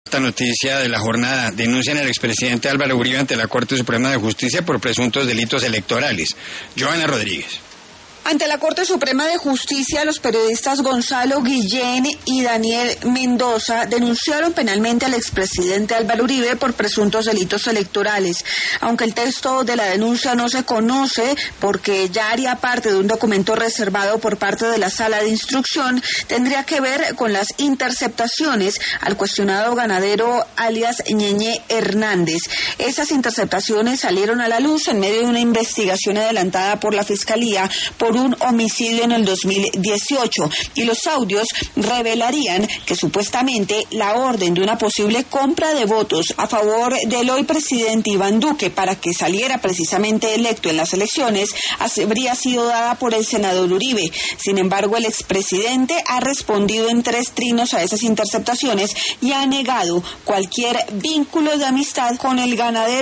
Esta noticia de la jornada: denuncian al expresidente Álvaro Uribe ante la Corte Suprema de Justicia por presuntos delitos electorales. Joana Rodríguez. Ante la Corte Suprema de Justicia, los periodistas Gonzalo Guillén y Daniel Mendoza denunciaron penalmente al expresidente Álvaro Uribe por presuntos delitos electorales. Aunque el texto de la denuncia no se conoce porque ya haría parte de un documento reservado por parte de la Sala de Instrucción, tendría que ver con las interceptaciones al cuestionado ganadero alias Ñeñe Hernández. Esas interceptaciones salieron a la luz en medio de una investigación adelantada por la Fiscalía por un homicidio en el 2018, y los audios revelarían que supuestamente la orden de una posible compra de votos a favor del hoy presidente Iván Duque para que saliera precisamente electo en las elecciones habría sido dada por el senador Uribe. Sin embargo, el expresidente ha respondido en 3 trinos a esas interceptaciones y ha negado cualquier vínculo de amistad con el ganadero